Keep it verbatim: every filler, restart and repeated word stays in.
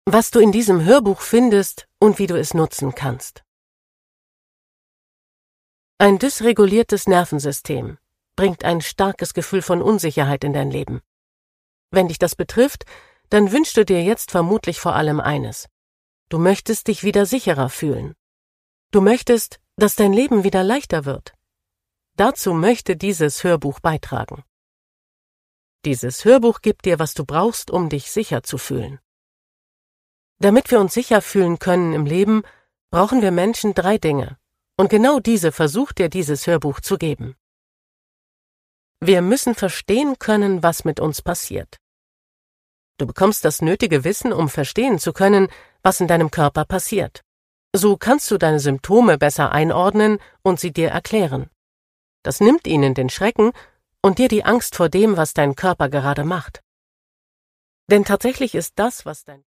was du in diesem Hörbuch findest und wie du es nutzen kannst. Ein dysreguliertes Nervensystem bringt ein starkes Gefühl von Unsicherheit in dein Leben. Wenn dich das betrifft, dann wünschst du dir jetzt vermutlich vor allem eines. Du möchtest dich wieder sicherer fühlen. Du möchtest, dass dein Leben wieder leichter wird. Dazu möchte dieses Hörbuch beitragen. Dieses Hörbuch gibt dir, was du brauchst, um dich sicher zu fühlen. Damit wir uns sicher fühlen können im Leben, brauchen wir Menschen drei Dinge. Und genau diese versucht dir dieses Hörbuch zu geben. Wir müssen verstehen können, was mit uns passiert. Du bekommst das nötige Wissen, um verstehen zu können, was in deinem Körper passiert. So kannst du deine Symptome besser einordnen und sie dir erklären. Das nimmt ihnen den Schrecken und dir die Angst vor dem, was dein Körper gerade macht. Denn tatsächlich ist das, was dein